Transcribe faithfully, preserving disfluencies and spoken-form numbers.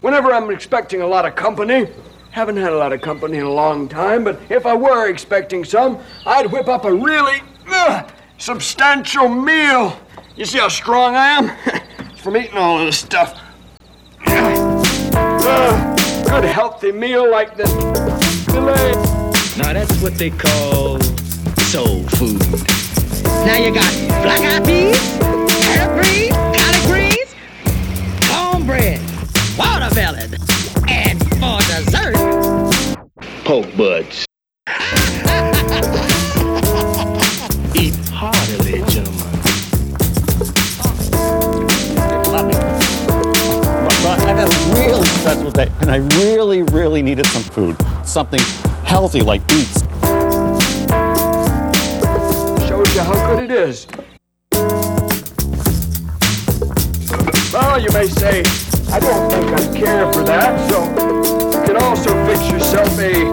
whenever I'm expecting a lot of company, haven't had a lot of company in a long time, but if I were expecting some, I'd whip up a really uh, substantial meal. You see how strong I am? It's from eating all of this stuff. Uh, good healthy meal like this filet. Now that's what they call soul food. Now you got black-eyed peas, turnip greens, collard greens, cornbread, watermelon, and for dessert, Poke buds. Eat heartily, gentlemen. I've had a really stressful day, and I really, really needed some food. Something healthy like beets. Shows you how good it is. Well, you may say, I don't think I care for that, so you can also fix yourself a